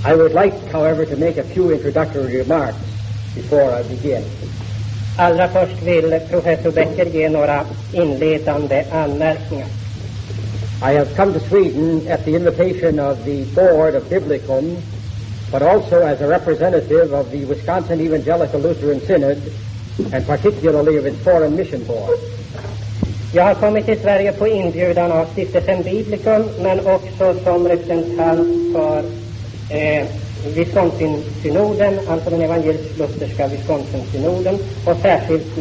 I would like, however, to make a few introductory remarks before I begin. Allra först vill professor Becker ge några inledande anmärkningar. I have come to Sweden at the invitation of the board of Biblicum, but also as a representative of the Wisconsin Evangelical Lutheran Synod, and particularly of its foreign mission board. Jag har kommit till Sverige på inbjudan av stiftelsen Biblicum, men också som representant för Wisconsin-synoden, alltså den evangelisk-lutherska Wisconsin-synoden, och särskilt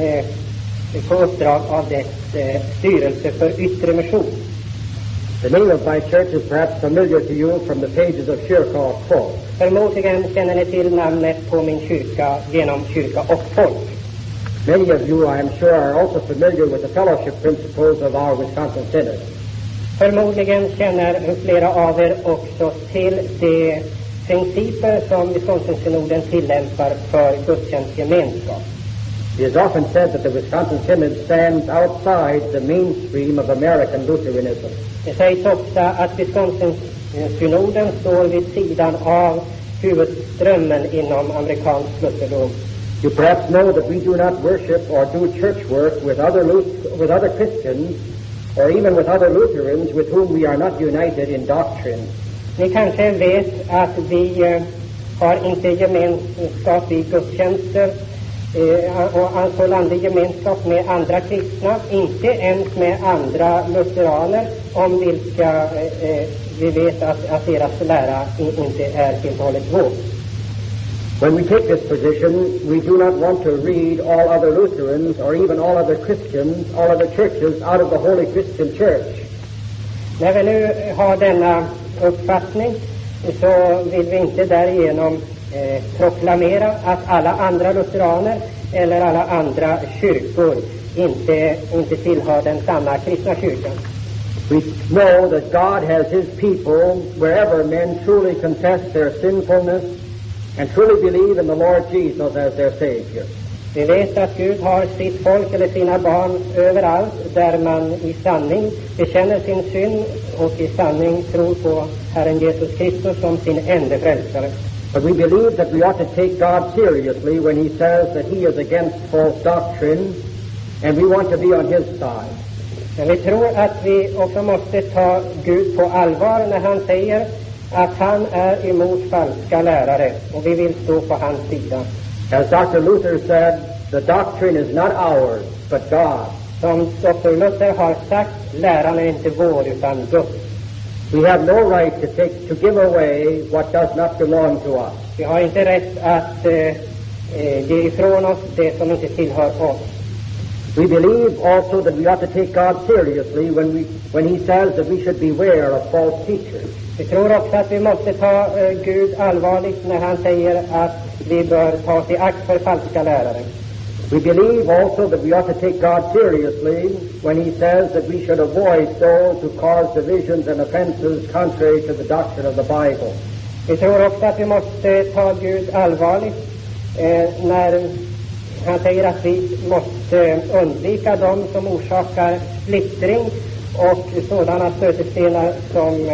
på uppdrag av dess styrelse för yttre mission. The name of my church is perhaps familiar to you from the pages of Kyrka och Folk. Förmodligen känner ni till namnet på min kyrka genom Kyrka och Folk. Many of you, I am sure, are also familiar with the fellowship principles of our Wisconsin Synod. Förmodligen känner flera av er också till de principer som Wisconsin-synoden tillämpar för gudstjänstgemenskap. It is often said that the Wisconsin Synod stands outside the mainstream of American Lutheranism. Det sägs ofta att Wisconsin-synoden står vid sidan av huvudströmmen inom amerikansk lutherdom. You perhaps know that we do not worship or do church work with other Christians or even with other Lutherans with whom we are not united in doctrine. Ni kanske vet att vi har inte gemenskap i gudstjänster och alltså landlig gemenskap med andra kristna, inte ens med andra lutheraner om vilka vi vet att deras lära inte är tillhållet vår. When we take this position, we do not want to read all other Lutherans or even all other Christians, all other churches out of the Holy Christian Church. När vi nu har denna uppfattning så vill vi inte därigenom proklamera att alla andra lutheraner eller alla andra kyrkor inte tillhör den sanna kristna kyrkan. We know that God has his people wherever men truly confess their sinfulness and truly believe in the Lord Jesus as their Savior. Vi vet att Gud har sitt folk eller sina barn överallt där man i sanning bekänner sin synd och i sanning tror på Herren Jesus Kristus som sin enda frälsare. But we believe that we ought to take God seriously when he says that he is against false doctrine, and we want to be on his side. Men vi tror att vi också måste ta Gud på allvar när han säger att han är emot falska lärare, och vi vill stå på hans sida. As Dr. Luther said, the doctrine is not ours, but God. Som Dr. Luther har sagt, läran är inte vår utan Guds. We have no right to give away what does not belong to us. Vi har inte rätt att ge ifrån oss det som inte tillhör oss. We believe also that we ought to take God seriously when he says that we should beware of false teachers. Vi tror också att vi måste ta Gud allvarligt när han säger att vi bör ta oss i akt för falska lärare. We believe also that we ought to take God seriously when he says that we should avoid those who cause divisions and offenses contrary to the doctrine of the Bible. Vi tror också att vi måste ta Gud allvarligt när han säger att vi måste undvika dem som orsakar splittring och sådana stötestenar som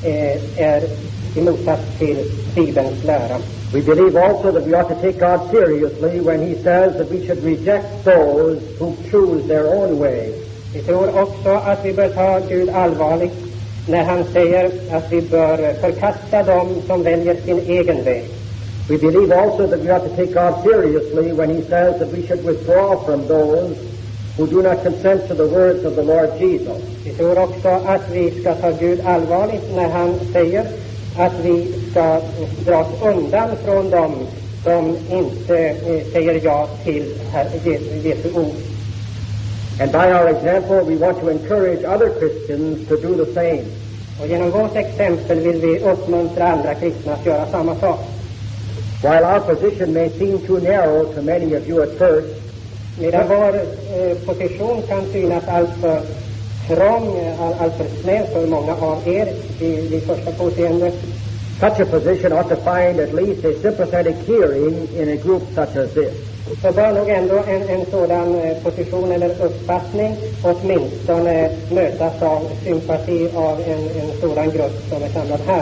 är i motsats till Bibelns lära. We believe also that we ought to take God seriously when he says that we should reject those who choose their own way. Vi tror också att vi bör ta Gud allvarligt när han säger att vi bör förkasta dem som väljer sin egen väg. We believe also that we ought to take God seriously when he says that we should withdraw from those who do not consent to the words of the Lord Jesus. Vi tror också att vi ska ta Gud allvarligt när han säger att vi ska dras undan från dem som inte säger ja till Jesu ord. And by our example we want to encourage other Christians to do the same. Och genom vårt exempel vill vi uppmuntra andra kristna att göra samma sak. While our position may seem too narrow to many of you at first, medan vår position kan synas alltför trång, alltför snäv för många av er vid första påseende, such a position ought to find at least a sympathetic hearing in a group such as this. Så bör nog ändå en sådan position eller uppfattning åtminstone mötas av sympati av en sådan grupp som är samlad här.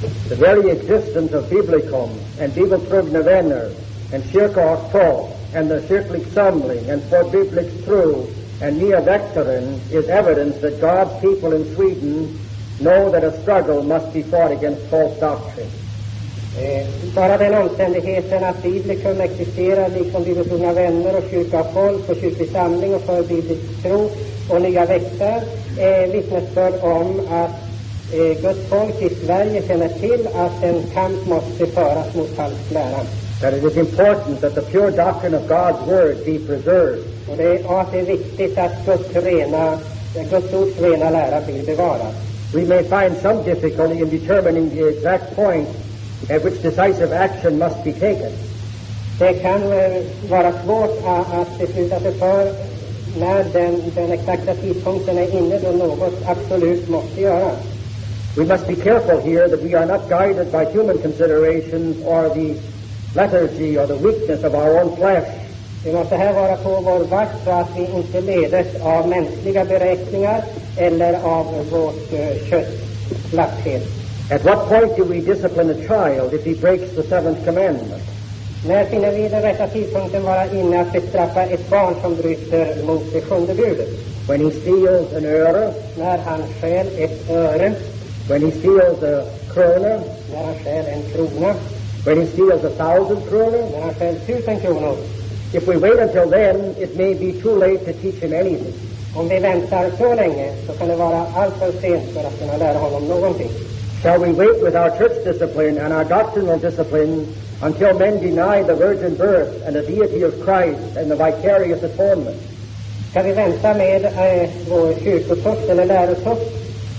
The very existence of Biblicum and Bibeltrogna vänner and Kyrka och Tro and the Kyrklig Samling and For Biblics Tro and Nya Väktaren is evidence that God's people in Sweden know that a struggle must be fought against false doctrine. Bara den omständigheten att Biblicum existerar liksom Bibeltrogna vänner och Kyrka och Folk och Kyrklig Samling och För Biblics Tro och Nya Väktare vittnesbörd om att Guds folk i Sverige känner till att en kamp måste föras mot falsk lära. That it is important that the pure doctrine of God's Word be preserved. Och att det är viktigt att Guds ords rena lära blir bevarad. We may find some difficulty in determining the exact point at which decisive action must be taken. Det kan vara svårt att besluta sig för när den exakta tidpunkten är inne då något absolut måste göras. We must be careful here that we are not guided by human considerations or the lethargy or the weakness of our own flesh. Vi måste här vara på vår vakt så att vi inte ledes av mänskliga beräkningar eller av vårt kötts slapphet. At what point do we discipline a child if he breaks the seventh commandment? När finner vi den rätta tidpunkten vara inne att bestraffa ett barn som bryter mot det sjunde budet? When he steals an öre? När han stjäl ett öre? When he steals a krona? När han stjäl en krona? When he steals 1,000 kronor? När han stjäl 1000 kronor? If we wait until then, it may be too late to teach him anything. Om vi väntar så länge så kan det vara alltför sent för att kunna lära honom någonting. Shall we wait with our church discipline and our doctrinal discipline until men deny the virgin birth and the deity of Christ and the vicarious atonement? Ska vi vänta med vår kyrkotukt eller lärotukt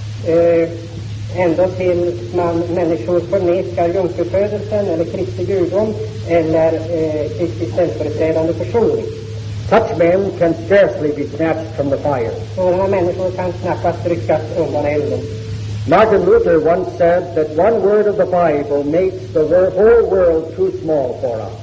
ända tills människor förnekar jungfrufödelsen eller Kristi gudom eller Kristi ställföreträdande försoning? Such men can scarcely be snatched from the fire. Sådana människor kan knappast ryckas undan elden. Martin Luther once said that one word of the Bible makes the whole world too small for us.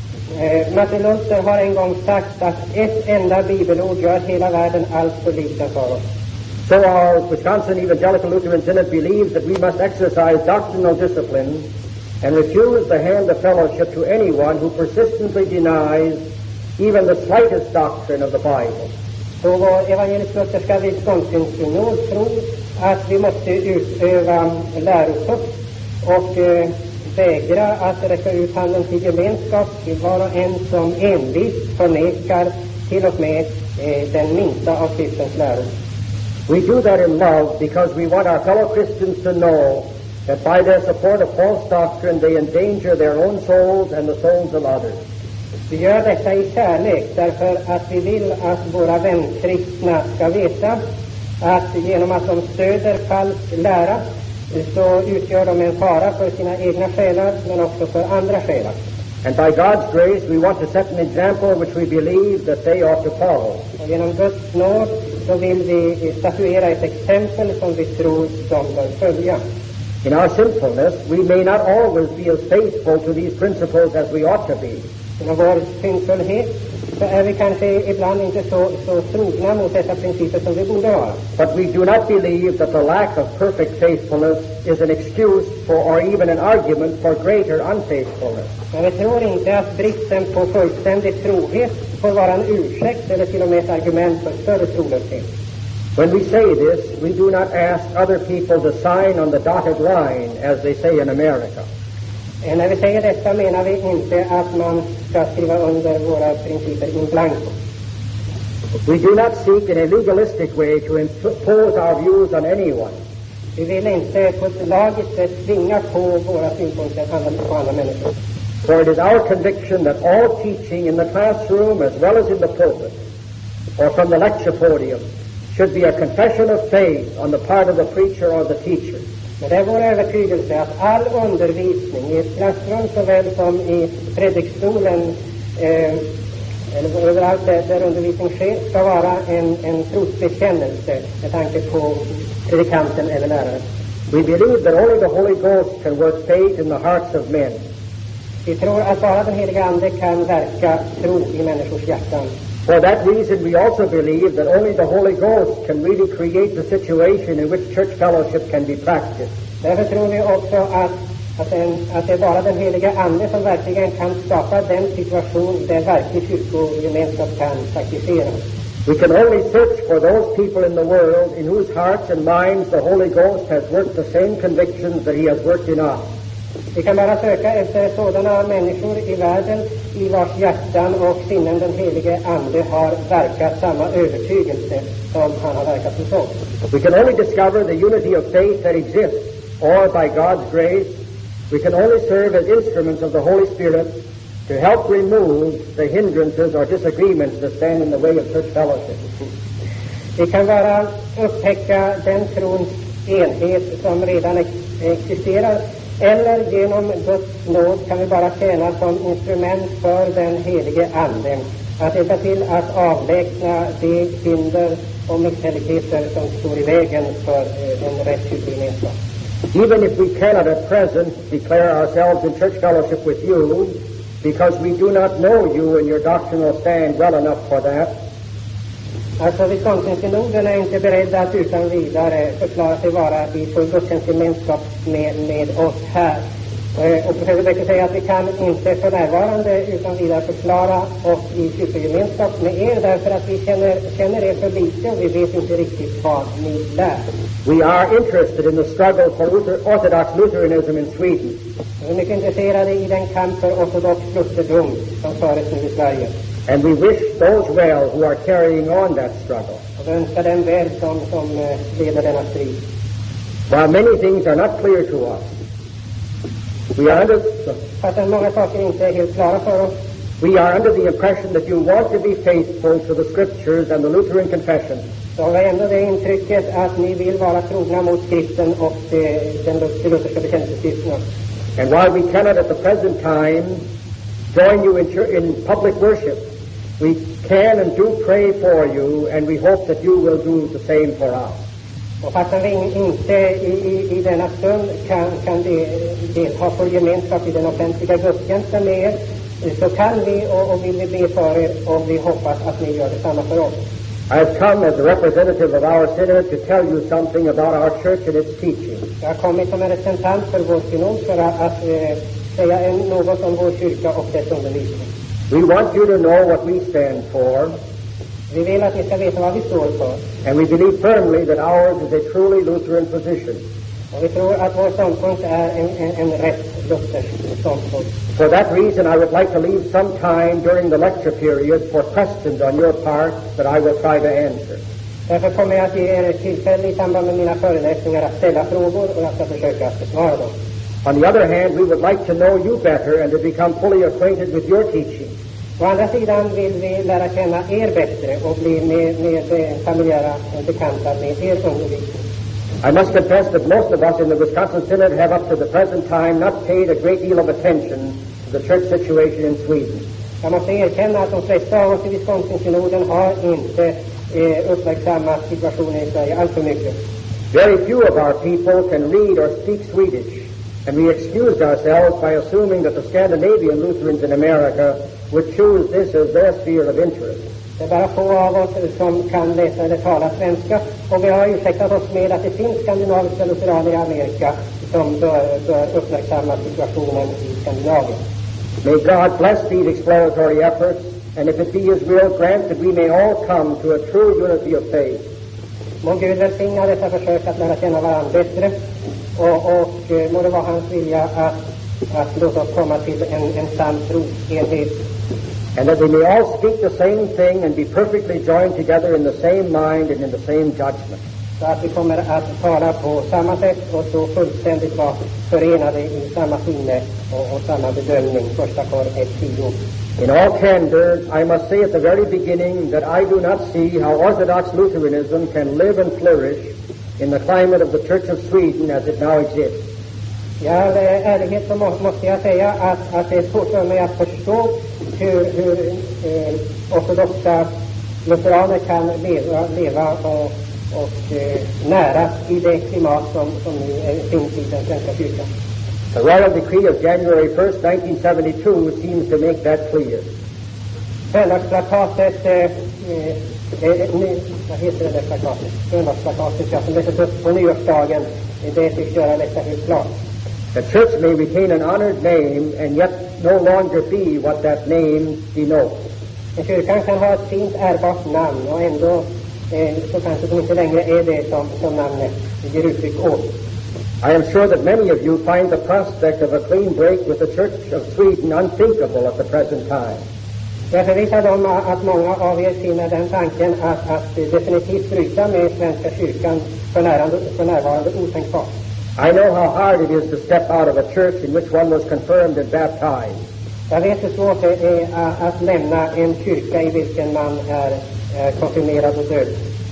Martin Luther har en gång sagt att ett enda bibelord gör hela världen allt för liten för oss. So our Wisconsin Evangelical Lutheran Synod believes that we must exercise doctrinal discipline and refuse the hand of fellowship to anyone who persistently denies even the slightest doctrine of the Bible. Så vår evangelisk-lutherska Wisconsin-synod tror att vi måste utöva lärotukt och vägra att räcka ut handen till gemenskap till var och en som envist förnekar till och med den minsta av kristens läror. We do that in love because we want our fellow Christians to know that by their support of false doctrine they endanger their own souls and the souls of others. Vi gör detta i kärlek därför att vi vill att våra vänkristna ska veta att genom att de stöder falsk lära så utgör de en fara för sina egna själar men också för andra själar. And by God's grace we want to set an example which we believe that they ought to follow. Och genom Guds nåd så vill vi statuera ett exempel som vi tror de bör följa. In our sinfulness we may not always be as faithful to these principles as we ought to be. Genom vår syndfullhet så är vi kanske ibland inte så trogna mot dessa principer som vi borde vara. But we do not believe that the lack of perfect faithfulness is an excuse for or even an argument for greater unfaithfulness. Men vi tror inte att bristen på fullständig trohet får vara en ursäkt eller till och med ett argument för större trolöshet. When we say this, we do not ask other people to sign on the dotted line, as they say in America. När vi säger detta menar vi inte att man ska skriva under våra principer in blanco. We do not seek in a legalistic way to impose our views on anyone. Vi vill inte på ett lagiskt sätt tvinga på våra synpunkter på andra människor. For it is our conviction that all teaching in the classroom as well as in the pulpit or from the lecture podium should be a confession of faith on the part of the preacher or the teacher. Men det är vår övertygelse att all undervisning i ett klassrum såväl som i predikstolen eller överallt där undervisning sker ska vara en trosbekännelse med tanke på predikanten eller läraren. We believe that only the Holy Ghost can work faith in the hearts of men. Vi tror att bara den heliga Ande kan verka tro i människors hjärtan. For that reason, we also believe that only the Holy Ghost can really create the situation in which church fellowship can be practiced. Därför tror vi också att det är bara den heliga Ande som verkligen kan skapa den situation där verklig kyrkogemenskap kan praktiseras. We can only search for those people in the world in whose hearts and minds the Holy Ghost has worked the same convictions that He has worked in us. Vi kan bara söka efter sådana människor i världen i vars hjärtan och sinnen den helige Ande har verkat samma övertygelse som han har verkat hos oss. We can only discover the unity of faith that exists, or by God's grace, we can only serve as instruments of the Holy Spirit to help remove the hindrances or disagreements that stand in the way of church fellowship. Vi kan bara upptäcka den trons enhet som redan existerar, eller genom Guds nåd kan vi bara tjäna som instrument för den helige Ande att hjälpa till att avlägsna de hinder och misshälligheter som står i vägen för en rätt kyrkogemenskap. Even if we cannot at present declare ourselves in church fellowship with you, because we do not know you and your doctrinal stand well enough for that. Alltså Wisconsin-synoden är inte beredda att utan vidare förklara sig vara i full gudstjänstgemenskap med oss här. Och professor Becker säger att vi kan inte för närvarande utan vidare förklara oss i kyrkogemenskap med er därför att vi känner er för lite och vi vet inte riktigt vad ni lär. We are interested in the struggle for Orthodox Lutheranism in Sweden. Vi är mycket intresserade i den kamp för ortodox luterdom som förs nu i Sverige. And we wish those well who are carrying on that struggle. Och vi önskar dem väl som leder denna strid. While many things are not clear to us, fast många saker inte är helt klara för oss. We are under the impression that you want to be faithful to the Scriptures and the Lutheran Confession. Så har vi ändå det intrycket att ni vill vara trogna mot skriften och den lutherska bekännelseskrifterna. And while we cannot at the present time join you in public worship, we can and do pray for you, and we hope that you will do the same for us. Och fast vi inte i denna stund kan delta för gemenskap i den offentliga gudstjänsten med er, så kan vi och vill vi be för er och vi hoppas att ni gör detsamma för oss. I have come as a representative of our synod to tell you something about our church and its teaching. Jag har kommit som en representant för vår synod för att säga något om vår kyrka och dess undervisning. We want you to know what we stand for. Vi vill att ni ska veta vad vi står för. And we believe firmly that ours is a truly Lutheran position. Och vi tror att vår ståndpunkt är en rätt luthersk ståndpunkt. For that reason, I would like to leave some time during the lecture period for questions on your part that I will try to answer. Därför kommer jag att ge er tillfälle i samband med mina föreläsningar att ställa frågor och jag ska försöka besvara dem. On the other hand, we would like to know you better and to become fully acquainted with your teaching. Å andra sidan vill vi lära känna er bättre och bli med familjära bekanta med er undervisning. I must confess that most of us in the Wisconsin Synod have up to the present time not paid a great deal of attention to the church situation in Sweden. Jag måste erkänna att de flesta av oss i Wisconsin-synoden har inte uppmärksammat situationen i Sverige alltför mycket. Very few of our people can read or speak Swedish, and we excused ourselves by assuming that the Scandinavian Lutherans in America would choose this as their sphere of interest. Det är bara få av oss som kan läsa eller tala svenska, och vi har ursäktat oss med att det finns skandinaviska lutheraner i Amerika som bör uppmärksamma situationen i Skandinavien. May God bless these exploratory efforts, and if it be His will, grant that we may all come to a true unity of faith. Må Gud välsigna dessa försök att lära känna varandra bättre, och må det vara hans vilja att låta oss komma till en sann trosenhet. And that we may all speak the same thing and be perfectly joined together in the same mind and in the same judgment. Så att vi kommer att tala på samma sätt och så fullständigt vara förenade i samma sinne och samma bedömning. Första Kor 1:10. In all candor, I must say at the very beginning that I do not see how Orthodox Lutheranism can live and flourish in the climate of the Church of Sweden as it now exists. I all ärlighet så måste jag säga att det är svårt för mig att förstå hur ortodoxa lutheraner kan leva och nära i det klimat som nu finns i den svenska kyrkan. The royal decree of January 1st, 1972 seems to make that clear. Söndagsplakatet, vad heter det plakatet? Söndagsplakatet, ja, som läses upp på nyårsdagen Det tycks göra detta helt klart. The church may retain an honored name and yet no longer be what that name denotes. Kyrkan kan ha ett fint ärbart namn och ändå så kanske de inte längre är det som namnet ger uttryck åt. I am sure that many of you find the prospect of a clean break with the Church of Sweden unthinkable at the present time. Jag är förvissad om att många av er finner den tanken att definitivt bryta med Svenska kyrkan för närvarande otänkbart. I know how hard it is to step out of a church in which one was confirmed and baptized. Jag vet hur svårt det är att lämna en kyrka i vilken man är konfirmerad och döpt.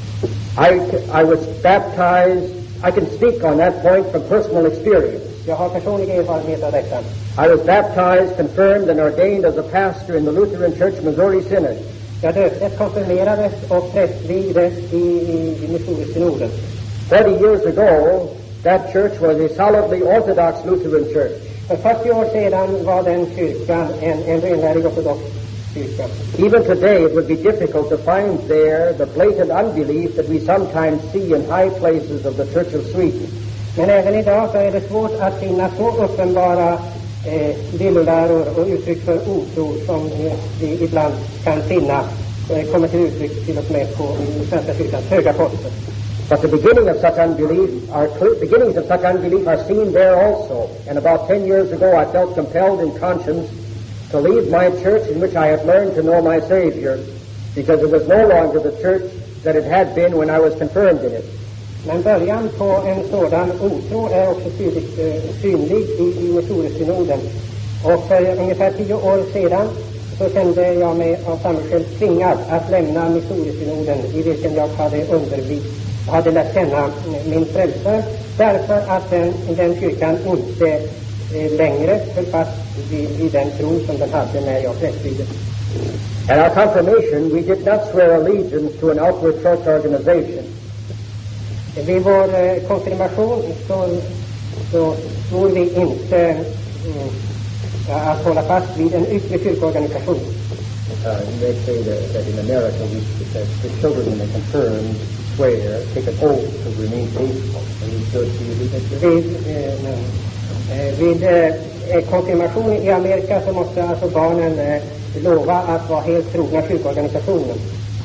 I was baptized. I can speak on that point from personal experience. Jag har personlig erfarenhet av detta. I was baptized, confirmed, and ordained as a pastor in the Lutheran Church Missouri Synod. Jag döptes, konfirmerades och prästvigdes i Missouri-synoden. 40 years ago, that church was a solidly Orthodox Lutheran church. För 40 år sedan var den kyrkan en renlärig ortodox kyrka. Even today, it would be difficult to find there the blatant unbelief that we sometimes see in high places of the Church of Sweden. Men även idag så är det svårt att finna så uppenbara villoläror och uttryck för otro som vi ibland kan finna kommer till uttryck till och med på Svenska kyrkans höga poster. But the beginnings of such unbelief are seen there also. And about 10 years ago, I felt compelled in conscience to leave my church in which I had learned to know my Savior, because it was no longer the church that it had been when I was confirmed in it. Men början på en sådan otro är också synlig i Missouri-synoden. Och för ungefär 10 år sedan så kände jag mig av samma skäl tvingad att lämna Missouri-synoden, i vilken jag hade lärt känna min frälsare, därför att den kyrkan inte längre höll fast vid den tro som den hade när jag prästvigdes. At our confirmation, we did not swear allegiance to an outward church organization. Vid vår konfirmation så svor vi inte att hålla fast vid en yttre kyrkoorganisation. They say that in America, the children when they confirm swear, take an oath to remain faithful. Vid konfirmation i Amerika så måste alltså barnen lova att vara helt trogna kyrkoorganisationen.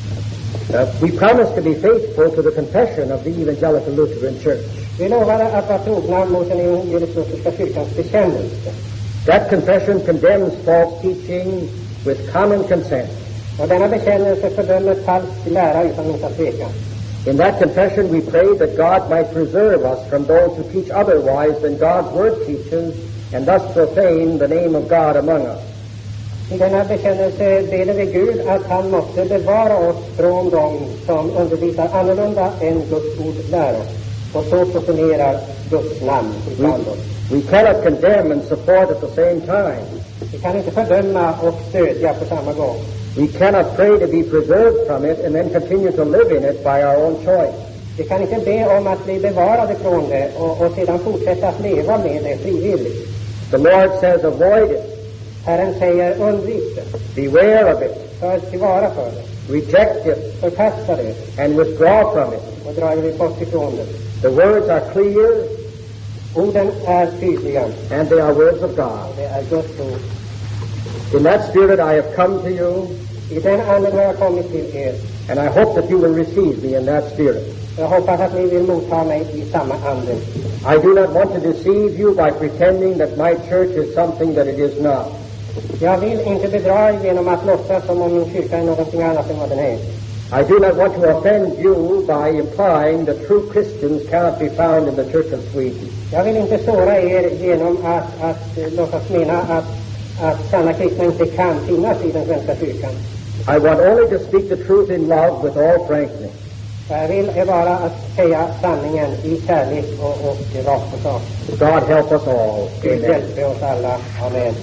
We promised to be faithful to the confession of the Evangelical Lutheran Church. Vi lovade att vara trogna mot den evangelisk-lutherska kyrkans bekännelse. That confession condemns false teaching with common consent. Och denna bekännelse fördömer falsk lära utan minsta tvekan. In that confession we pray that God might preserve us from those who teach otherwise than God's word teaches, and thus profane the name of God among us. I denna bekännelse ber vi Gud att han måste bevara oss från dem som undervisar annorlunda än Guds ord lär oss, och så profanerar Guds namn ibland oss. We cannot condemn and support at the same time. Vi kan inte fördöma och stödja på samma gång. We cannot pray to be preserved from it and then continue to live in it by our own choice. Vi kan inte be om att bli bevarade från det och sedan fortsätta att leva med det frivilligt. The Lord says avoid it. Herren säger undvik det. Beware of it. Ta tillvara för det. Reject it. Förkasta det. And withdraw from it. Och dra er bort ifrån det. The words are clear. Orden är tydliga. And they are words of God. Det är Guds ord. In that spirit I have come to you. I den anden har jag kommit till er. And I hope that you will receive me in that spirit. Jag hoppas att ni vill motta mig i samma ande. I do not want to deceive you by pretending that my church is something that it is not. Jag vill inte bedra er genom att låtsas som om min kyrka är någonting annat än vad den är. I do not want to offend you by implying that true Christians cannot be found in the Church of Sweden. Jag vill inte såra er genom att låtsas mena att sanna kristna inte kan finnas i den svenska kyrkan. I want only to speak the truth in love with all frankness. Jag vill bara att säga sanningen i kärlek och rakt på sak. God help us all. Gud hjälper oss alla. Amen.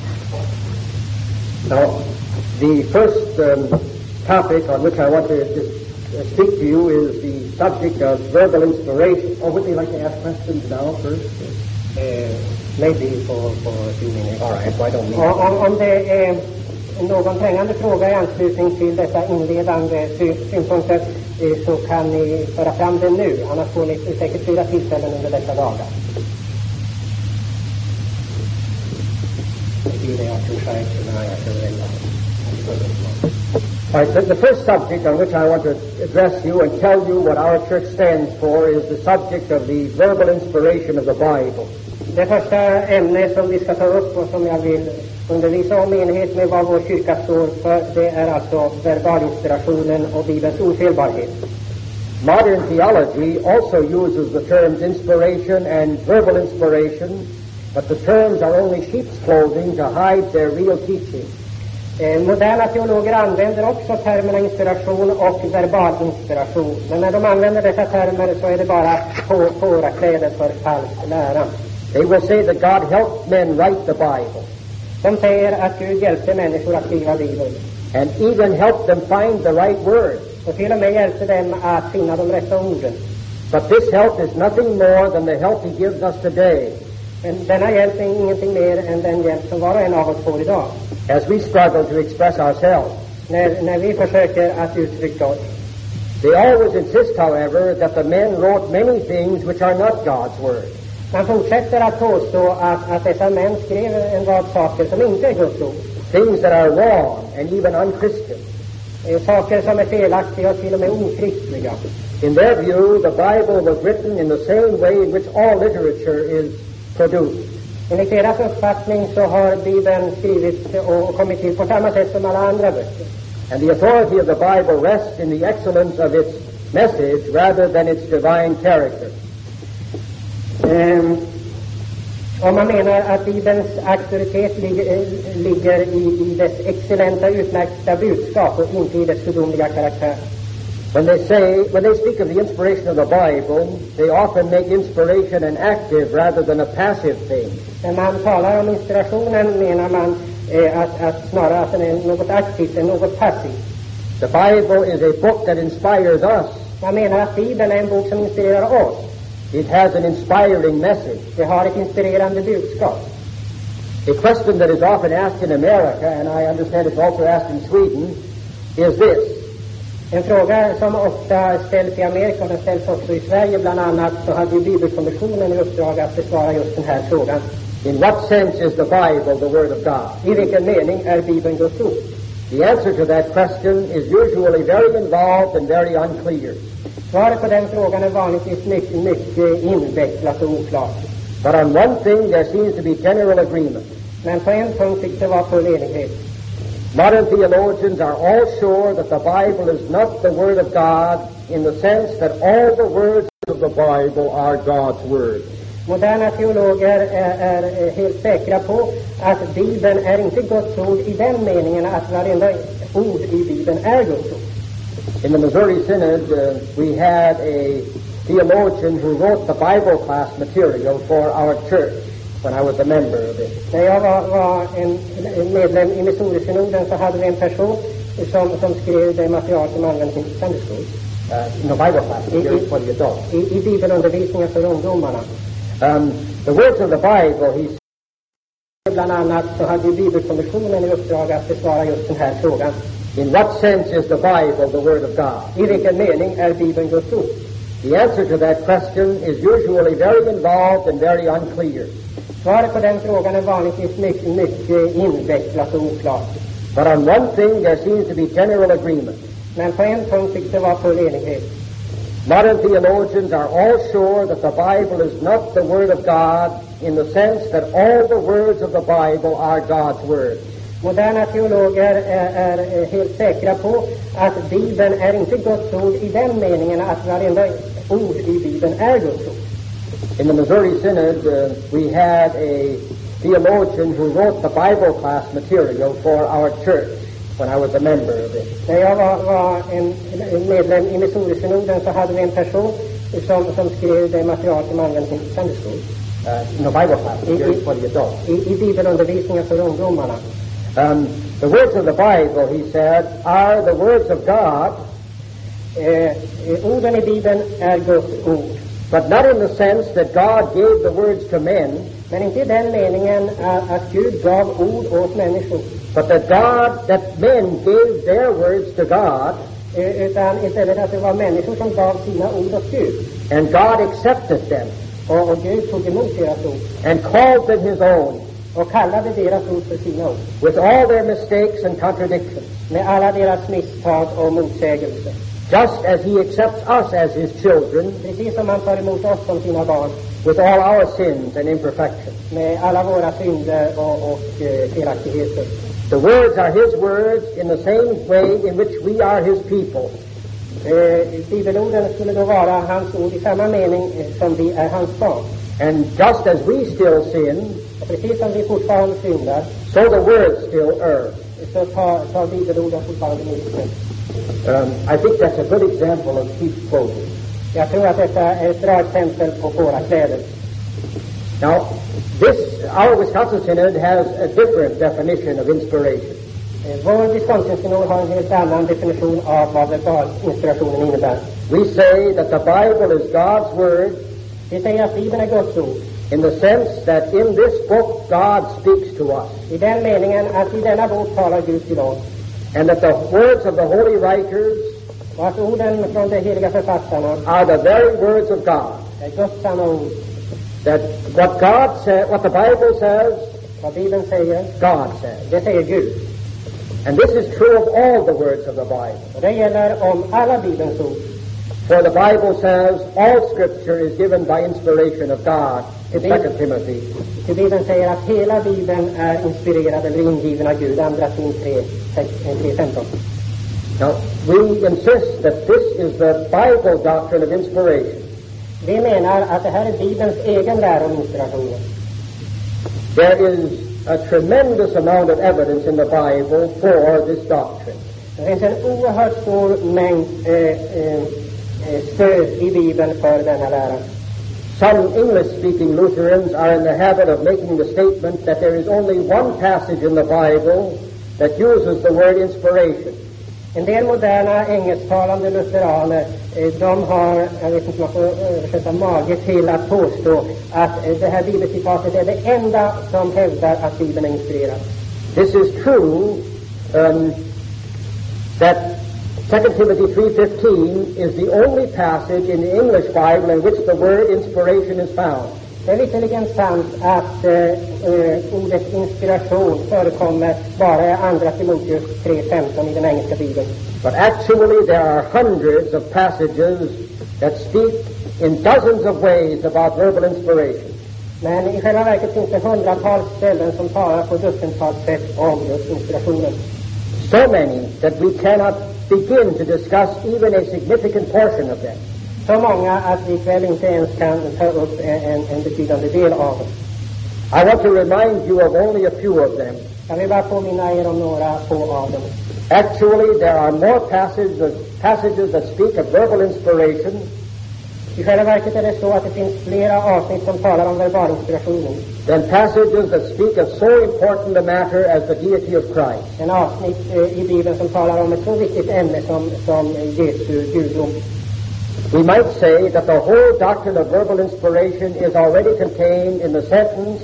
Now, the first topic on which I want to speak to you is the subject of verbal inspiration. Or would you like to ask questions now first? Maybe for a few minutes. All right, why don't we? Om det är någon trängande fråga i anslutning till dessa inledande synpunkter så kan ni föra fram den nu. Annars får ni säkert 4 tillfällen under dessa dagar. All right, the first subject on which I want to address you and tell you what our church stands for is the subject of the verbal inspiration of the Bible. Det första ämne som vi ska ta upp och som jag vill undervisa om i enhet med vad vår kyrka står för, det är alltså verbalinspirationen och Bibelns ofelbarhet. Modern theology also uses the terms inspiration and verbal inspiration, but the terms are only sheep's clothing to hide their real teaching. Moderna teologer använder också termerna inspiration och verbalinspiration. Men när de använder dessa termer så är det bara fårakläder för falsk lära. They will say that God helped men write the Bible. De säger att Gud hjälpte människor att skriva Bibeln. And even helped them find the right word. Och till och med hjälpte dem att finna de rätta orden. But this help is nothing more than the help He gives us today. Men denna hjälp är ingenting mer än den hjälp som var och en av oss får idag. As we struggle to express ourselves. När vi försöker att uttrycka oss. They always insist, however, that the men wrote many things which are not God's word. Man fortsätter att påstå att dessa män skrev en rad saker som inte är Guds ord. Things that are wrong and even unchristian. Saker som är felaktiga och till och med okristliga. In their view, the Bible was written in the same way in which all literature is produced. Enligt deras uppfattning så har Bibeln skrivits och kommit till på samma sätt som alla andra böcker. And the authority of the Bible rests in the excellence of its message rather than its divine character. Om man menar att Bibelns auktoritet ligger i dess excellenta, utmärkta budskap och inte i dess gudomliga karaktär. When they speak of the inspiration of the Bible, they often make inspiration an active rather than a passive thing. När man talar om inspirationen menar man att snarare att den är något aktivt än något passivt. The Bible is a book that inspires us. Man menar att Bibeln är en bok som inspirerar oss. It has an inspiring message. Det har ett inspirerande budskap. A question that is often asked in America, and I understand it's also asked in Sweden, is this. En fråga som ofta ställs i Amerika och den ställs också i Sverige bland annat, så hade ju Bibelkommissionen i uppdrag att besvara just den här frågan. In what sense is the Bible the Word of God? I vilken mening är Bibeln Guds ord? The answer to that question is usually very involved and very unclear. Svaret på den frågan är vanligtvis mycket invecklat och oklart. But on one thing there seems to be general agreement. Men på en punkt tycks det vara full enighet. Modern theologians are all sure that the Bible is not the Word of God in the sense that all the words of the Bible are God's Word. Moderna teologer är helt säkra på att Bibeln är inte Guds ord i den meningen att varenda ord i Bibeln är Guds ord. In the Missouri Synod, we had a theologian who wrote the Bible class material for our church when I was a member of it. När jag var en medlem i Missouri-synoden så hade vi en person som skrev det material som användes i Sunday school. In the Bible class, for the adults. I bibelundervisningen för ungdomarna. The words of the Bible, he said, bland annat så hade Bibelkommissionen i uppdrag att besvara just den här frågan. In what sense is the Bible the Word of God? I vilken mening är Bibeln Guds ord? The answer to that question is usually very involved and very unclear. Svaret på den frågan är vanligtvis mycket invecklat och oklart. But on one thing there seems to be general agreement. Men på en punkt tycks det vara full enighet. Modern theologians are all sure that the Bible is not the Word of God in the sense that all the words of the Bible are God's Word. Moderna teologer är helt säkra på att Bibeln är inte Guds ord i den meningen att varenda ord i Bibeln är Guds ord. In the Missouri Synod, we had a theologian who wrote the Bible class material for our church when I was a member of it. När jag var en medlem i Missouri-synoden så hade vi en person som skrev det material som användes i Sunday school. In the Bible class, for the adults. I bibelundervisningen för ungdomarna. The words of the Bible, he said, are the words of God. Orden i Bibeln är Guds ord. But not in the sense that God gave the words to men. Men inte i den meningen att Gud gav ord åt människor. But that men gave their words to God. utan istället att det var människor som gav sina ord åt Gud. And God accepted them Och Gud tog emot deras ord and called them his own och kallade deras ord för sina ord. with all their mistakes and contradictions. Med alla deras misstag och motsägelser. Just as he accepts us as his children Precis som han tar emot oss som sina barn. with all our sins and imperfections. Med alla våra synder och felaktigheter. The words are his words in the same way in which we are his people. Bibelorden skulle då vara hans ord i samma mening som vi är hans barn. And just as we still sin, Och precis som vi fortfarande syndar, so the words still err. så tar bibelorden fortfarande missbruk. I think that's a good example of cheap clothing. Jag tror att detta är ett bra exempel på våra kläder. Now, our Wisconsin Synod has a different definition of inspiration. Vår Wisconsin-synod har en helt annan definition av vad verbalinspirationen innebär. We say that the Bible is God's Word Vi säger att Bibeln är Guds ord. in the sense that in this book God speaks to us, I den meningen att i denna bok talar Gud till oss. and that the words of the holy writers Och att orden från de heliga författarna are the very words of God. är Guds sanna ord. That what the Bible says, Vad Bibeln säger, God says. det säger Gud. And this is true of all the words of the Bible. Och det gäller om alla Bibelns ord. For the Bible says all Scripture is given by inspiration of God in 2 Timothy. För Bibeln säger att hela Bibeln är inspirerad eller ingiven av Gud. Andra Tim 3:15. Now, we insist that this is the Bible doctrine of inspiration. Vi menar att det här är Bibelns egen lära om inspirationen. There is a tremendous amount of evidence in the Bible for this doctrine. Det finns en oerhört stor mängd stöd i Bibeln för denna lära. Some English-speaking Lutherans are in the habit of making the statement that there is only one passage in the Bible that uses the word inspiration. En del moderna engelsktalande lutheraner, de har, jag vet inte om man får översätta mage till att påstå att det här bibelcitatet är det enda som hävdar att Bibeln är inspirerad. This is true that 2 Timothy 3:15 is the only passage in the English Bible in which the word inspiration is found. Det är visserligen sant att ordet inspiration förekommer bara i andra Timoteus 3:15 i den engelska bibeln. But actually there are hundreds of passages that speak in dozens of ways about verbal inspiration. Men i själva verket finns det hundratals ställen som talar på dussintals sätt om just inspirationen. So many that we cannot begin to discuss even a significant portion of them. Så många att vi väl inte ens kan ta upp en betydande del av dem. I want to remind you of only a few of them. Jag vill bara påminna er om några få av dem. Actually, there are more passages that speak of verbal inspiration I själva verket är det så att det finns flera avsnitt som talar om verbalinspirationen. than passages that speak of so important a matter as the deity of Christ. En avsnitt i Bibeln som talar om ett så viktigt ämne som Jesu gudom. We might say that the whole doctrine of verbal inspiration is already contained in the sentence,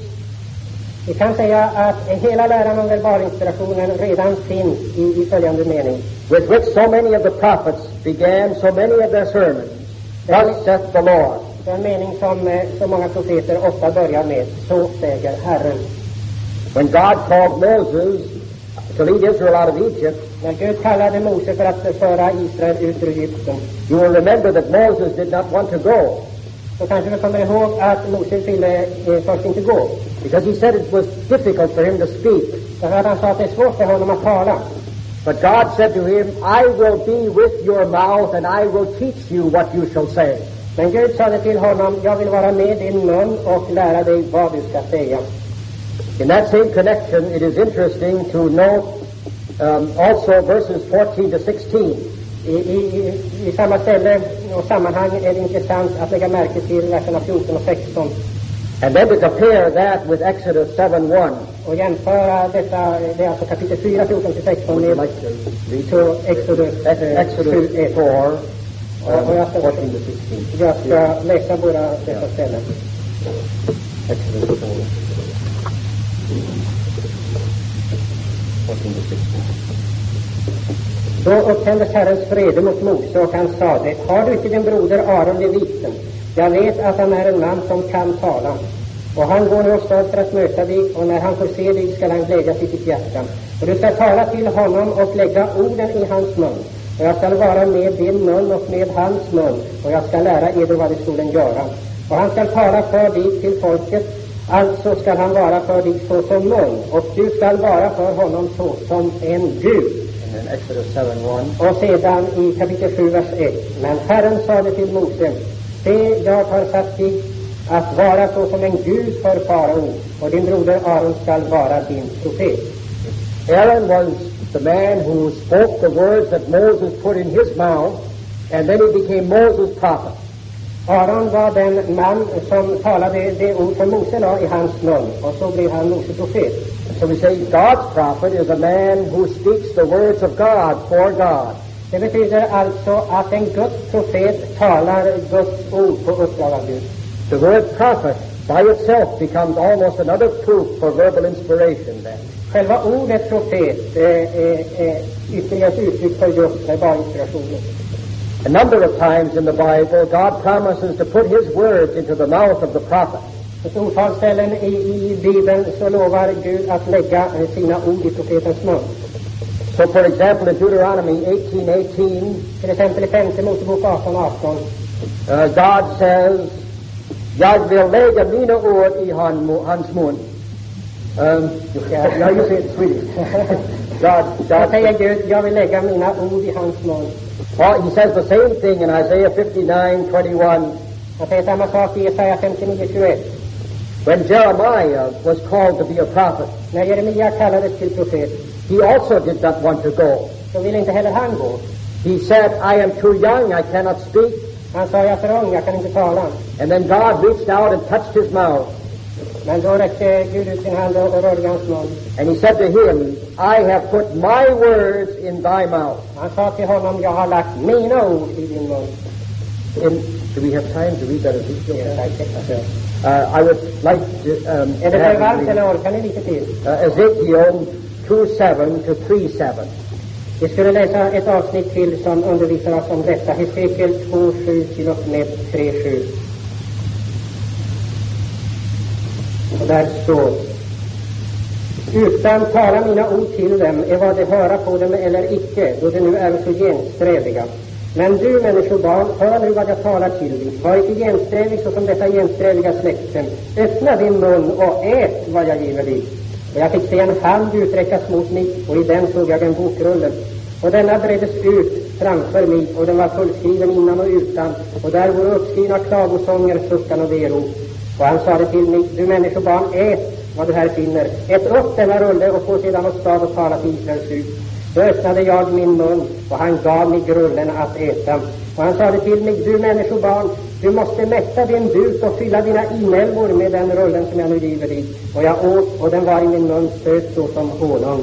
Vi kan säga att hela läran om verbalinspirationen redan finns i följande mening. with which so many of the prophets began so many of their sermons. Thus saith the Lord. Den mening som så många profeter ofta börjar med, så säger Herren. When God called Moses to lead Israel out of Egypt, När Gud kallade Mose för att föra Israel ut ur Egypten, you will remember that Moses did not want to go så kanske du kommer ihåg att Mose ville först inte gå. because he said it was difficult for him to speak. Därför att han sa att det är svårt för honom att tala. But God said to him, I will be with your mouth and I will teach you what you shall say. Men Gud sade till honom, jag vill vara med din mun och lära dig vad du ska säga. In that same connection, it is interesting to note also verses 14 to 16. I samma ställe och sammanhang är det intressant att lägga märke till verserna 14 och 16 And then to compare that with Exodus 7:1. och jämföra detta, det är alltså kapitel 4, 14 till 16 med Exodus 4, och jag 14 to 16. jag ska läsa båda dessa ställen. Exodus 4, 14 to 16. Då upptändes Herrens vrede mot Mose och han sade: har du inte din broder Aron leviten? Jag vet att han är en man som kan tala. Och han går nu åstad för att möta dig, och när han får se dig skall han glädjas i sitt hjärta. Och du skall tala till honom och lägga orden i hans mun. Och jag skall vara med din mun och med hans mun, och jag skall lära eder vad de skolen göra. Och han skall tala för dig till folket, alltså skall han vara för dig såsom mun, och du skall vara för honom såsom en Gud. Exodus 7:1. Och sedan i kapitel 7, vers 1. Men Herren sade till Mose: se, jag har satt dig att vara såsom en Gud för farao, och din broder Aron skall vara din profet. Aaron was the man who spoke the words that Moses put in his mouth, and then he became Moses' prophet. Aron var den man som talade det ord som Mose la i hans mun, och så blev han Moses profet. So we say God's prophet is a man who speaks the words of God for God. Det betyder alltså att en Guds profet talar Guds ord på uppdrag av Gud. The word prophet by itself becomes almost another proof for verbal inspiration then. Själva ordet profet ytterligare ett uttryck för just verbalinspirationen. A number of times in the Bible, God promises to put his words into the mouth of the prophet. På ett otal ställen i Bibeln så lovar Gud att lägga sina ord i profetens mun. So for example in Deuteronomy 18:18, till exempel i 5:e Mosebok 18:18, God says, jag vill lägga mina ord i hans mun. Jag just säger Swedish. God säger Gud, jag vill lägga mina ord i hans mun. He says the same thing in Isaiah 59:21. Han säger samma sak i Jesaja 59:21. When Jeremiah was called to be a prophet, när Jeremia kallades till profet, he also did not want to go. Så ville inte heller han gå. He said, I am too young, I cannot speak. Han sa, jag är för ung, jag kan inte tala. And then God reached out and touched his mouth. Men då räckte Gud ut sin hand och rörde hans mun. And he said to him, I have put my words in thy mouth. Han sa till honom, jag har lagt mina ord i din mun. Do we have time to read that Ezekiel? I would like to är det för varmt eller orkar ni lite till? Ezekiel 2:7 to 3:7. Vi skulle läsa ett avsnitt till som undervisar oss om detta. Hesekiel 2:7 till och med 3:7. Och där står: utan tala mina ord till dem, är vad de höra på dem eller icke, då de nu är så gensträviga. Men du, människobarn, hör nu vad jag talar till dig. Var icke gensträvig såsom detta gensträviga släkten. Öppna din mun och ät vad jag giver dig. Och jag fick se en hand uträckas mot mig, och i den såg jag en bokrulle. Och denna breddes ut framför mig, och den var fullskriven innan och utan. Och där var uppskrivna klagosånger, suckan och verop. Och han sade till mig, du människobarn, ät vad du här finner. Ät upp denna rulle och få sedan åstad och tala till Israels hus. Då öppnade jag min mun, och han gav mig grullen att äta. Och han sade till mig, du människobarn, du måste mätta din buk och fylla dina inälvor med den rullen som jag nu giver dig. Och jag åt, och den var i min mun söt såsom honung.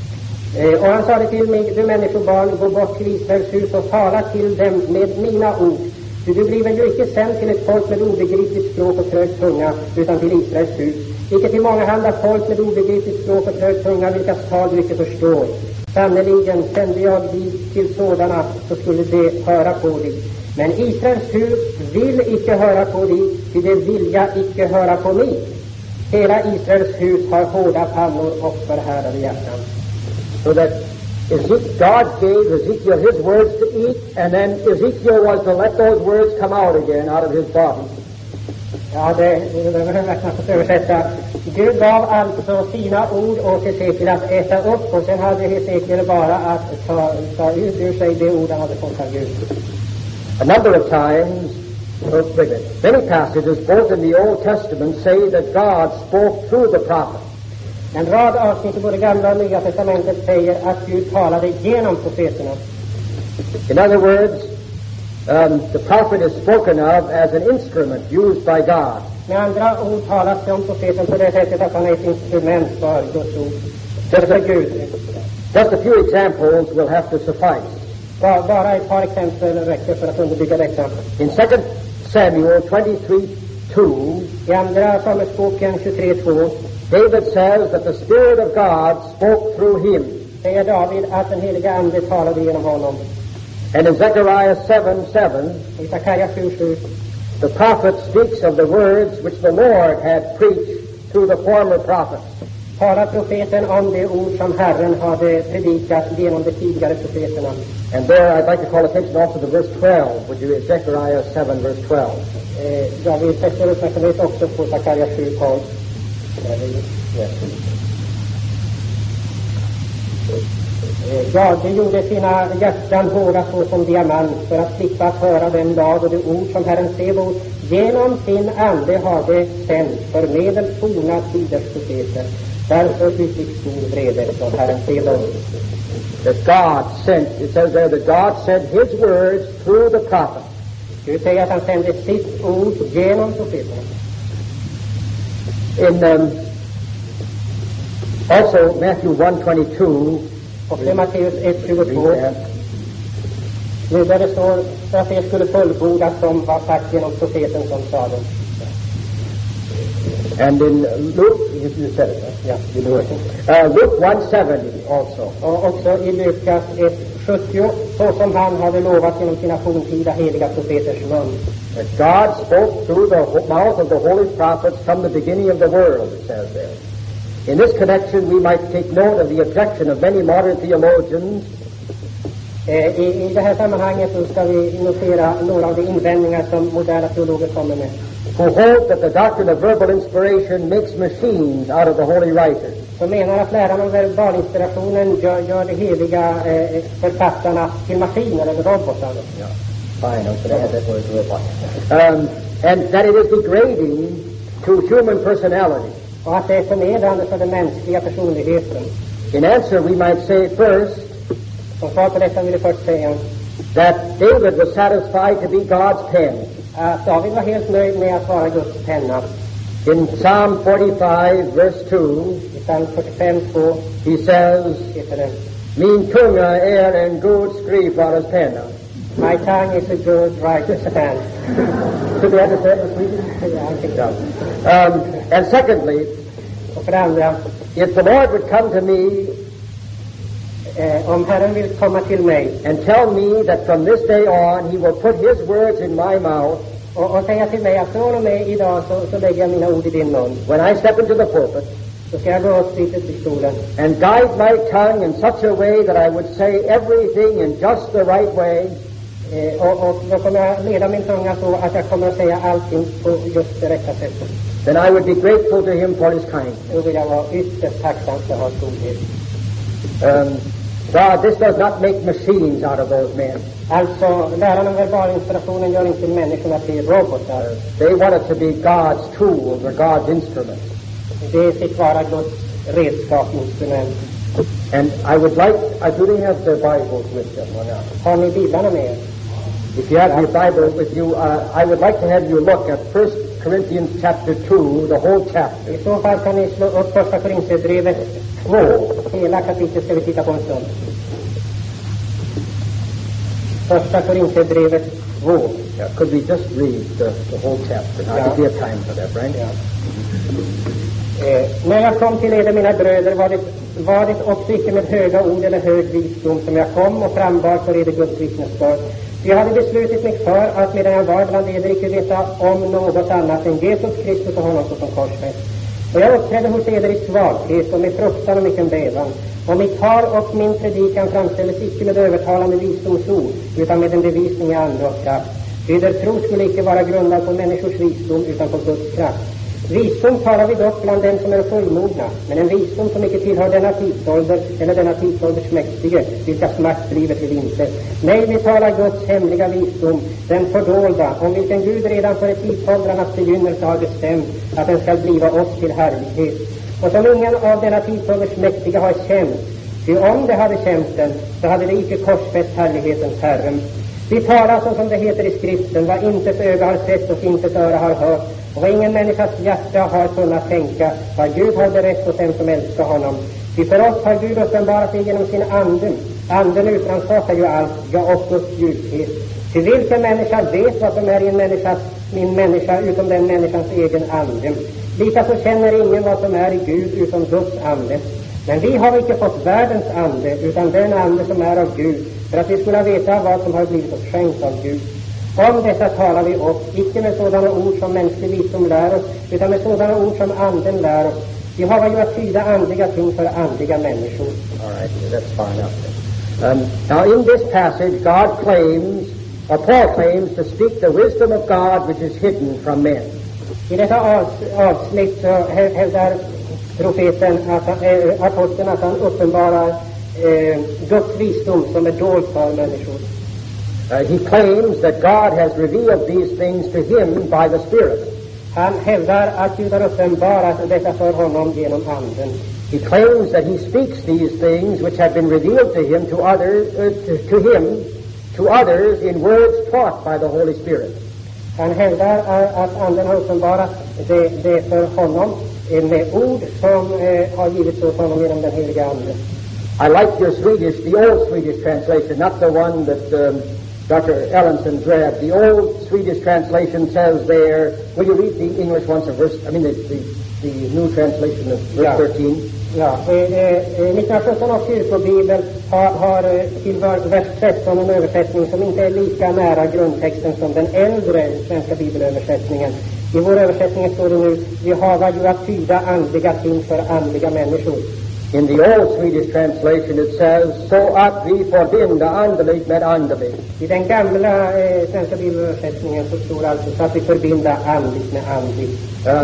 Och han sade till mig, du människobarn, gå bort till Israels hus och tala till dem med mina ord. Du blir ju icke sänd till ett folk med obegripligt språk och trög tunga, utan till Israels hus. Icke till många handa folk med obegripligt språk och trög tunga, vilkas tal du icke förstår. Sannerligen, sände jag dig till sådana, så skulle de höra på dig. Men Israels hus vill icke höra på dig, ty de vilja icke höra på mig. Hela Israels hus har hårda pannor och förhärdade hjärtan. So that God gave Ezekiel his words to eat, and then Ezekiel was to let those words come out again out of his body. Ja, det behöver verkligen få översätta. Gud gav alltså sina ord åt Hesekiel att äta upp, och sen hade Hesekiel bara att ta ut ur sig det ord han hade fått av Gud. A number of times, many passages both in the Old Testament say that God spoke through the prophet. En rad avsnitt i både Gamla och Nya testamentet säger att Gud talade genom profeterna. In other words, the prophet is spoken of as an instrument used by God. Med andra ord talas det om profeten på det sättet att han är ett instrument för Guds ord. Just a few examples will have to suffice. Bara ett par exempel räcker för att underbygga detta. In 2 Samuel 23:2, i andra Samuelsboken 23:2, David says that the Spirit of God spoke through him. säger David att den heliga ande talade genom honom. And in Zechariah 7:7, I Zakaria 7:7, the prophet speaks of the words which the Lord had preached through the former prophets. talar profeten om de ord som Herren hade predikat genom de tidigare profeterna. And there I'd like to call attention also to verse 12, which is Zechariah 7, verse 12. Jag vill fästa uppmärksamhet också på Zakaria 7:12. Ja, de gjorde sina hjärtan hårda så som diamant för att slippa att höra den lag och de ord som Herren Sebot genom sin ande hade sänt för medel forna tiders profeter. Därför utgick stor vrede från Herren Sebot. That God sent, it says there that God sent His words through the prophet. Gud säger att han sände sitt ord genom profeterna. In also Matthew 1:22, och det är Matteus 1:22. Nu där det står för att det skulle fullbordas som var sagt genom profeten som sa det. And in Luke, you said it, right? Yeah, you know it. Luke 1:70 also. Och också i Lukas 1:70, så som han hade lovat genom sina forntida heliga profeters mun. That God spoke through the mouth of the holy prophets from the beginning of the world, it says there. In this connection, we might take note of the objection of many modern theologians. I det här sammanhanget så ska vi notera några av de invändningar som moderna teologer kommer med. Who hold that the doctrine of verbal inspiration makes machines out of the holy writers. Som menar att läran om verbalinspirationen gör de heliga författarna till maskiner eller robotar. Yeah. Fine, okay, that was robot. And that it is degrading to human personality. Och att det är förnedrande för den mänskliga personligheten. In answer, we might say first, som svar på detta vill jag först säga that David was satisfied to be God's pen. Att David var helt nöjd med att vara Guds penna. In Psalm 45, verse 2, i Psalm 45:2, he says, min tunga är en god skrivbordspenna. My tongue is a good righteous pen. Could we understand the Swedish? Yeah, I think so. And secondly, och för andra, if the Lord would come to me, om Herren vill komma till mig and tell me that from this day on he will put his words in my mouth, och säga till mig att från och med idag så lägger jag mina ord i din mun. When I step into the pulpit, så ska jag gå upp dit till stolen and guide my tongue in such a way that I would say everything in just the right way, och då kommer jag leda min tunga så att jag kommer att säga allting på just det rätta sättet. Then I would be grateful to him for his kindness. Då vill jag vara ytterst tacksam för hans godhet. God, this does not make machines out of those men. Alltså, läran om verbalinspirationen gör inte människorna till robotar. They wanted to be God's tools or God's instruments. Det fick vara Guds redskap, instrument. And I would like, do they have their Bibles with them or not? Har ni biblarna med er? If you have your Bible with you, I would like to have you look at 1 Corinthians chapter 2, the whole chapter. I så fall kan ni slå upp första Korinthierbrevet 2. Hela kapitlet ska vi titta på en stund. Första Korinthierbrevet 2. Yeah, could we just read the whole chapter? Now, I think we have time for that, right? Yeah. När jag kom till er, mina bröder, var det också icke med höga ord eller hög visdom som jag kom och frambar för er Guds vittnesbörd. Jag hade beslutit mig för att medan jag var bland er icke veta om något annat än Jesus Kristus och honom såsom korsfäst. Och jag uppträdde hos er i svaghet och med fruktan och mycken bävan. Och mitt tal och min predikan framställdes icke med övertalande visdomsord, utan med en bevisning i ande och kraft. Eder tro skulle icke vara grundad på människors visdom, utan på Guds kraft. Visdom talar vi dock bland dem som är fullmogna, men en visdom som icke tillhör denna tidsålder eller denna tidsålders mäktige, vilkas makt driver till intet. Nej, vi talar Guds hemliga visdom, den fördolda, om vilken Gud redan före tidsåldrarnas begynnelse har bestämt att den skall bliva oss till härlighet. Och som ingen av denna tidsålders mäktige har känt, ty om det hade känt den, så hade det icke korsfäst härlighetens Herre. Vi talar så som det heter i skriften, vad intet öga har sett och intet öra har hört, och vad ingen människas hjärta har kunnat tänka, vad Gud har berett åt dem som älskar honom. Ty för oss har Gud uppenbarat sig genom sin anden. Anden utransakar ju allt, ja, och Guds djuphet. Ty vilken människa vet vad som är i en människa utom den människans egen ande? Likaså känner ingen vad som är i Gud utom Guds ande. Men vi har inte fått världens ande, utan den ande som är av Gud, för att vi skulle veta vad som har blivit oss skänkt av Gud. Om detta talar vi upp, icke med sådana ord som mänsklig visdom lär oss, utan med sådana ord som anden lär oss. Vi har ju att tyda andliga ting för andliga människor. All right, that's fine enough. Now in this passage, God claims, or Paul claims, to speak the wisdom of God which is hidden from men. I detta avsnitt så hävdar profeten, aposteln, att han uppenbarar Guds visdom som är dold för människor. He claims that God has revealed these things to him by the Spirit. Han hävdar att Gud har uppenbarat detta för honom genom anden. He claims that he speaks these things which have been revealed to him to others in words taught by the Holy Spirit. Han hävdar att anden har uppenbarat det för honom med ord som har givits åt honom genom den heliga anden. I like the old Swedish translation, not the one that Dr. Ellenson read. The old Swedish translation says there, will you read the English one, the new translation of verse 13? Ja, 1917 års kyrkobibel har till vers 13 en översättning som inte är lika nära grundtexten som den äldre svenska bibelöversättningen. I vår översättning står det nu, vi har ju att tyda andliga ting för andliga människor. In the old Swedish translation it says, så att vi förbinda andligt med andligt. I den gamla svenska bibelöversättningen så står alltså så att vi förbinda andligt med andligt.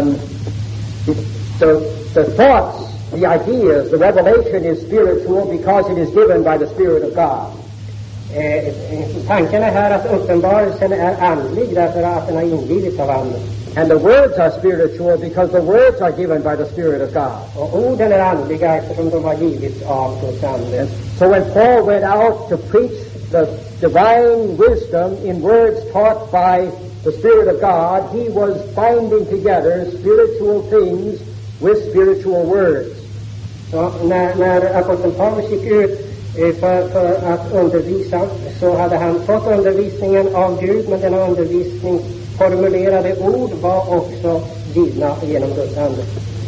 The thoughts, the ideas, the revelation is spiritual because it is given by the Spirit of God. Tanken är här att uppenbarelsen är andlig därför att den har ingivits av anden. And the words are spiritual because the words are given by the Spirit of God. Och orden är andliga eftersom de har givits av Guds ande. So when Paul went out to preach the divine wisdom in words taught by the Spirit of God, he was binding together spiritual things with spiritual words. Så när aposteln Paulus gick ut för att undervisa, så hade han fått undervisningen av Gud, men denna undervisning, formulerade ord, var också givna genom Guds ande.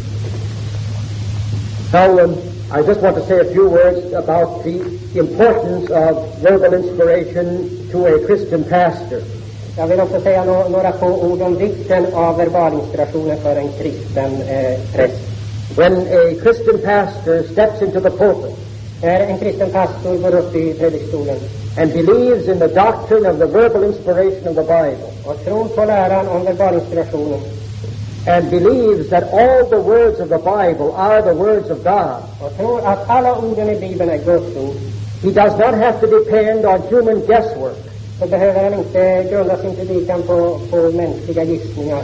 Now, I just want to say a few words about the importance of verbal inspiration to a Christian pastor. Jag vill också säga några få ord om vikten av verbalinspirationen för en kristen präst. When a Christian pastor steps into the pulpit, när en kristen pastor går upp i predikstolen and believes in the doctrine of the verbal inspiration of the Bible, och tror på läran om verbalinspirationen, and believes that all the words of the Bible are the words of God, och tror att alla orden i Bibeln är Guds ord, he does not have to depend on human guesswork, så behöver han inte grunda sin predikan på mänskliga gissningar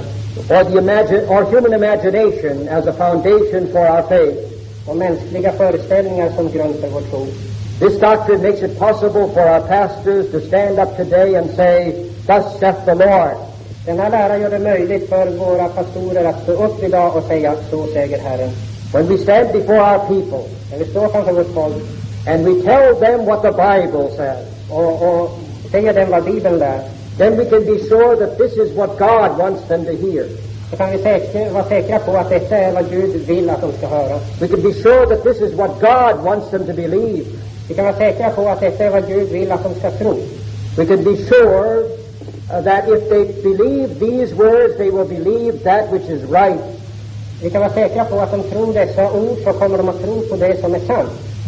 or human imagination as a foundation for our faith. Och mänskliga föreställningar som grund för vår tro. This doctrine makes it possible for our pastors to stand up today and say, thus saith the Lord. Denna lära gör det möjligt för våra pastorer att stå upp idag och säga, så säger Herren. When we stand before our people, när vi står framför vårt folk, and we tell them what the Bible says, och säger dem vad Bibeln lär, then we can be sure that this is what God wants them to hear. Så kan vi vara säkra på att detta är vad Gud vill att de ska höra. We can be sure that this is what God wants them to believe. Vi kan vara säkra på att detta är vad Gud vill att de ska tro. We can be sure that if they believe these words, they will believe that which is right. Vi kan vara säkra på att de tror dessa ord, så kommer de att tro på det som är sant.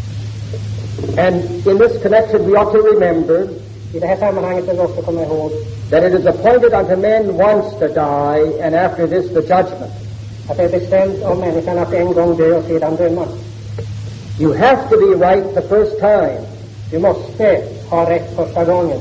And in this connection we ought to remember, i det här sammanhanget vill vi också komma ihåg, that it is appointed unto men once to die, and after this the judgment. Att det är bestämt om människan att en gång dö och sedan dömas. You have to be right the first time. Du måste ha rätt första gången.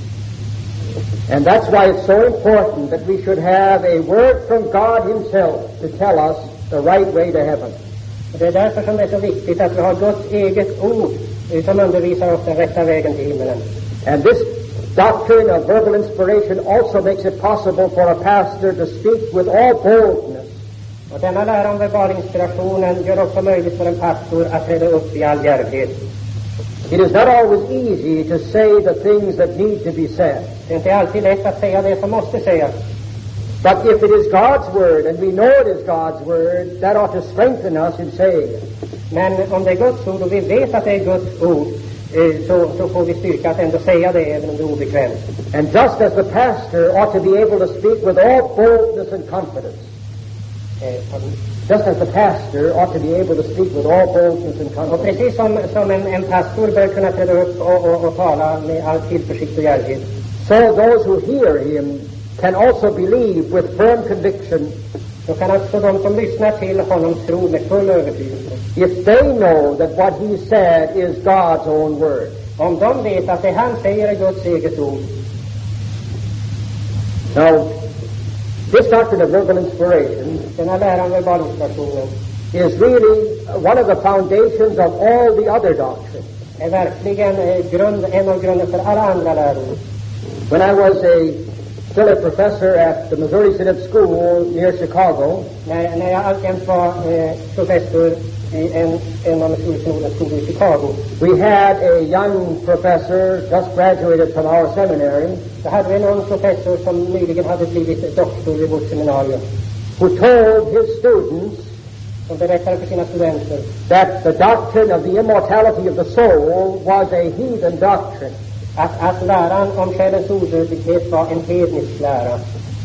And that's why it's so important that we should have a word from God himself to tell us the right way to heaven. Det är därför som det är så viktigt att vi har Guds eget ord som undervisar oss den rätta vägen till himmelen. And this doctrine of verbal inspiration also makes it possible for a pastor to speak with all boldness. Och denna lära om verbalinspirationen gör också möjligt för en pastor att träda upp i all djärvhet. It is not always easy to say the things that need to be said. Det är inte alltid lätt att säga det som måste sägas. But if it is God's word, and we know it is God's word, that ought to strengthen us in saying it. Men om det är Guds ord och vi vet att det är Guds ord, så får vi styrka att ändå säga det även om det är obekvämt. And just as the pastor ought to be able to speak with all boldness and confidence. Just as the pastor ought to be able to speak with all boldness and confidence. Och precis som en pastor bör kunna träda upp och tala med all tillförsikt och djärvhet. So those who hear him can also believe with firm conviction. Då kan också de som lyssnar till honom tro med full övertygelse. If they know that what he said is God's own word. Om de vet att det han säger är Guds eget ord. Now, this doctrine of verbal inspiration, denna lära om verbalinspirationen, is really one of the foundations of all the other doctrines. Är verkligen en av grunden för alla andra läror. When I was still a professor at the Missouri Synod School near Chicago, när jag alltjämt var professor i en av Missouri Synodens skolor i Chicago, we had a young professor just graduated from our seminary. Så hade vi någon professor som nyligen hade blivit doktor vid vårt seminarium, who told his students, som berättade för sina studenter, that the doctrine of the immortality of the soul was a heathen doctrine. Att läran om själens odödlighet var en hednisk lära.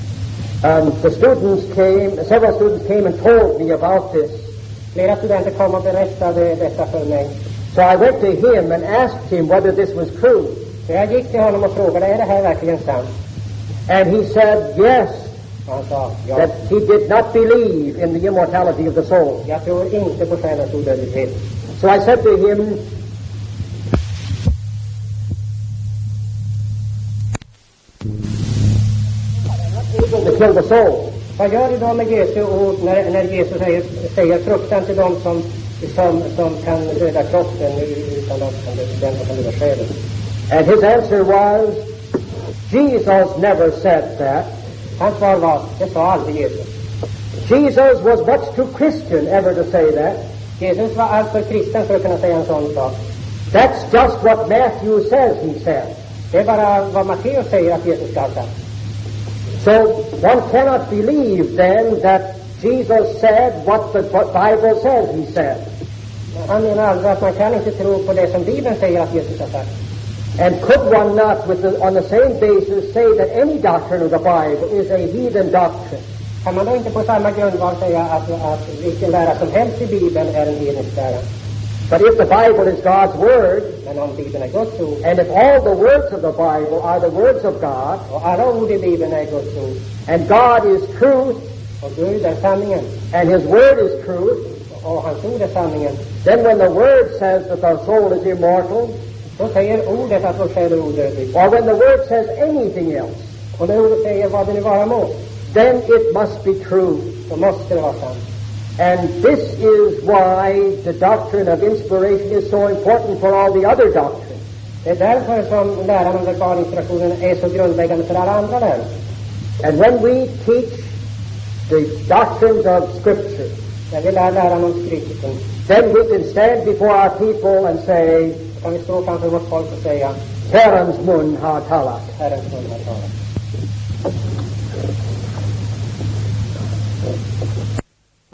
Several students came and told me about this. Flera studenter kom och berättade detta för mig. So I went to him and asked him whether this was true. Så jag gick till honom och frågade, är det här verkligen sant? And he said yes, Han sa, ja. that he did not believe in the immortality of the soul. Jag tror inte på själens odödlighet. So I said to him, to kill the soul. Vad gör du då med Jesu ord när Jesus säger fruktan till dem som kan döda kroppen utan att den som kan döda själen? And his answer was, Jesus never said that. Hans svar var, det sa aldrig Jesus. Jesus was much too Christian ever to say that. Jesus var alltför kristen för att kunna säga en sån sak. That's just what Matthew says he said. Det är bara vad Matteus säger att Jesus ska ha sagt. So one cannot believe then that Jesus said what the Bible says he said. Han menar aldrig att man kan inte tro på det som Bibeln säger att Jesus har sagt. And could one not, on the same basis, say that any doctrine of the Bible is a heathen doctrine? Kan man då inte på samma grundval säga att vilken lära som helst i Bibeln är en hednisk lära? But if the Bible is God's word, men om Bibeln är Guds ord, and if all the words of the Bible are the words of God, och alla ord i Bibeln är Guds ord, and God is truth, och Gud är sanningen, and His word is truth, och hans ord är sanningen, then when the word says that our soul is immortal, då säger ordet att vår själ är odödlig. or when the word says anything else, och när ordet säger vad det nu vara må, then it must be true. då måste det vara sant. And this is why the doctrine of inspiration is so important for all the other doctrines. Det är därför som läran om verbalinspirationen är så grundläggande för alla andra läror. And when we teach the doctrines of Scripture, när vi lär läran om Skriften, then we can stand before our people and say, kan vi stå framför vårt folk och säga, Herrens mun har talat. Herrens mun har talat.